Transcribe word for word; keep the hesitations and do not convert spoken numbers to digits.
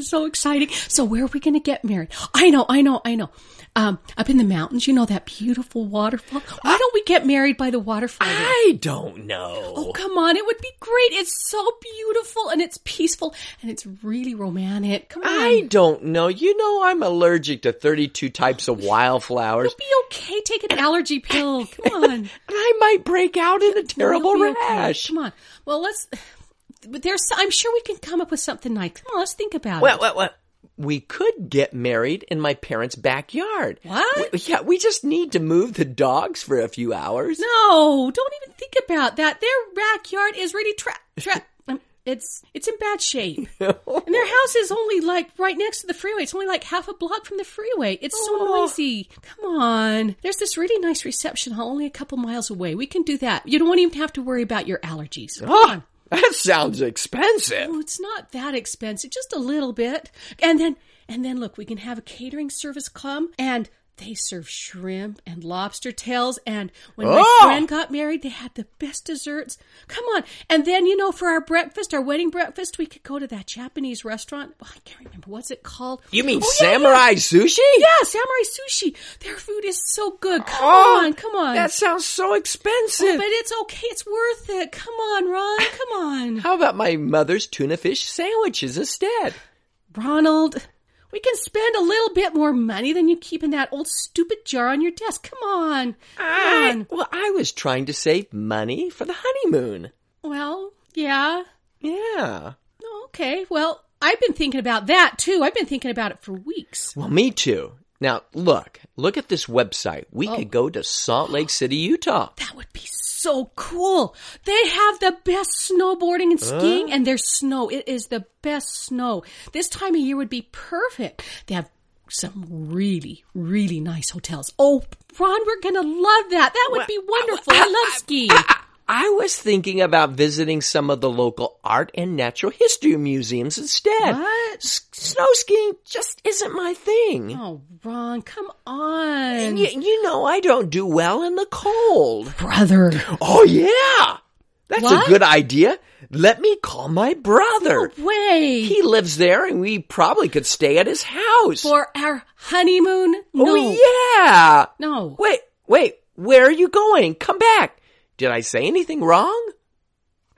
is so exciting. So where are we going to get married? I know, I know, I know. Um, up in the mountains, you know that beautiful waterfall? Why don't we get married by the waterfall? I don't know. Oh, come on. It would be great. It's so beautiful and it's peaceful and it's really romantic. Come on. I don't know. You know I'm allergic to thirty-two types of wildflowers. You'll be okay. Take an allergy pill. Come on. And I might break out in a terrible You'll be okay. rash. Come on. Well, let's... But there's, I'm sure we can come up with something nice. Come on, let's think about Well, it. well, well. We could get married in my parents' backyard. What? We, yeah, we just need to move the dogs for a few hours. No, don't even think about that. Their backyard is really tra- tra- um, it's it's in bad shape. And their house is only like right next to the freeway. It's only like half a block from the freeway. It's so Oh. noisy. Come on. There's this really nice reception hall only a couple miles away. We can do that. You don't even have to worry about your allergies. Come Oh, on. that sounds expensive. Oh, it's not that expensive, just a little bit. And then, and then look, we can have a catering service come and they serve shrimp and lobster tails. And when my Oh! friend got married, they had the best desserts. Come on. And then, you know, for our breakfast, our wedding breakfast, we could go to that Japanese restaurant. Oh, I can't remember. What's it called? You mean Oh, yeah, samurai yeah. sushi? Yeah, Samurai Sushi. Their food is so good. Come Oh, on, come on. That sounds so expensive. Oh, but it's okay. It's worth it. Come on, Ron. Come on. How about my mother's tuna fish sandwiches instead? Ronald, we can spend a little bit more money than you keep in that old stupid jar on your desk. Come on. Come I, on. well, I was trying to save money for the honeymoon. Well, yeah. Yeah. Oh, okay. Well, I've been thinking about that, too. I've been thinking about it for weeks. Well, me too. Now, look. Look at this website. We Oh. could go to Salt Lake City, Utah. That would be so cool. They have the best snowboarding and skiing, and their snow. It is the best snow. This time of year would be perfect. They have some really, really nice hotels. Oh, Ron, we're going to love that. That would Well, be wonderful. I love skiing. I, I was thinking about visiting some of the local art and natural history museums instead. What? S- snow skiing just isn't my thing. Oh, Ron, come on. And you, you know I don't do well in the cold. Brother. Oh, yeah. That's What? a good idea. Let me call my brother. No way. He lives there, and we probably could stay at his house. For our honeymoon? No. Oh, yeah. No. Wait, wait. Where are you going? Come back. Did I say anything wrong?